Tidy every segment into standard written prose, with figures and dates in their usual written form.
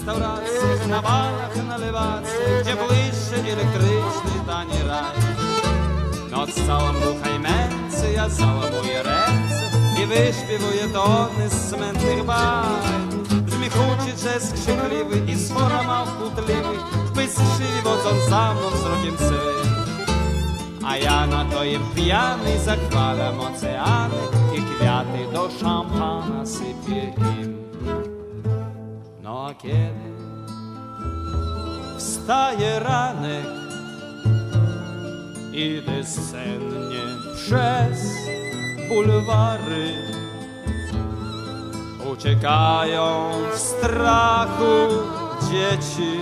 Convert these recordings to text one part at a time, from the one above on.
restauracjach, na barach, na lewacjach, gdzie błyszczy elektryczny tani raj. Noc całą buchaj męcy, ja całuję ręce i wyśpiewuję tony z cmennych baj. Brzmi huczy jazz krzykliwy i sfora małp kłótliwych, byskrzywi wodząc za mną wzrokiem swym. A ja na to jem pijany, zachwalam oceany i kwiaty do szampana sypię im. No a kiedy wstaje ranek, idę sennie przez bulwary. Uciekają w strachu dzieci,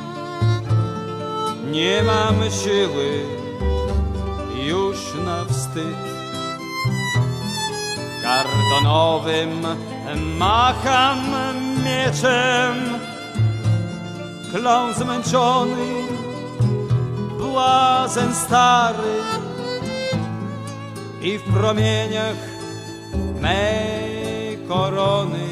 nie mam siły już na wstyd. Kartonowym macham mieczem, klon zmęczony, błazen stary i w promieniach mej korony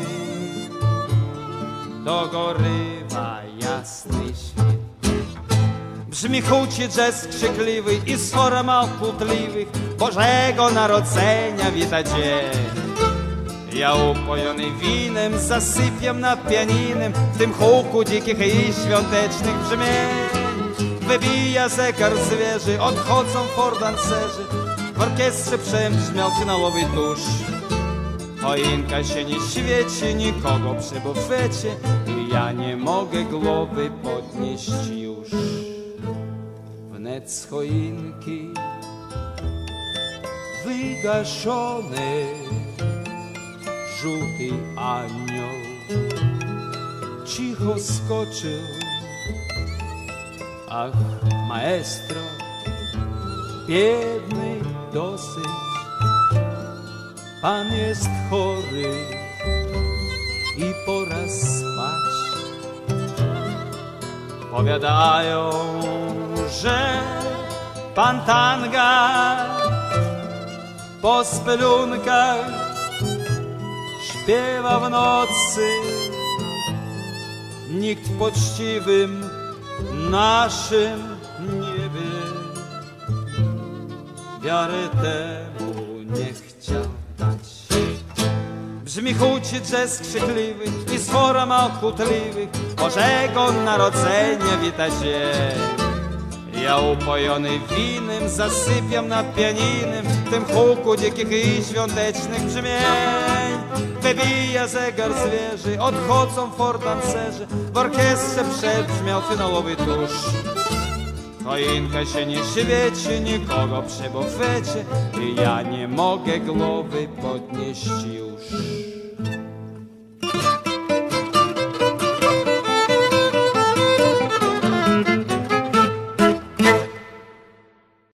dogorywa jasny świt. Brzmi huczy jazz krzykliwy i sfora małp kłótliwych, Bożego Narodzenia wita dzień. Ja upojony winem zasypiam na pianinem, w tym huku dzikich i świątecznych brzmień. Wybija zegar zwierzy, odchodzą fordancerzy, w orkiestrze przebrzmiał finałowy tusz. Choinka się nie świeci, nikogo przy bufecie i ja nie mogę głowy podnieść już. Wnet z choinki wygaszony żółty anioł cicho skoczył. Ach, maestro, biedny dosyć, pan jest chory i pora spać. Powiadają, że pan tanga po spelunkach śpiewa w nocy. Nikt poczciwym naszym nie wie, wiarę temu nie chciał dać. Brzmi huczy jazz krzykliwy i sfora małp kłótliwych, Bożego Narodzenia wita dzień. Ja upojony winem zasypiam na pianinem, w tym huku dzikich i świątecznych brzmień. Wybija zegar zwierzy, odchodzą fordancerzy, w orkiestrze przebrzmiał finałowy tusz. Choinka się nie świeci, nikogo przy bufecie i ja nie mogę głowy podnieść już.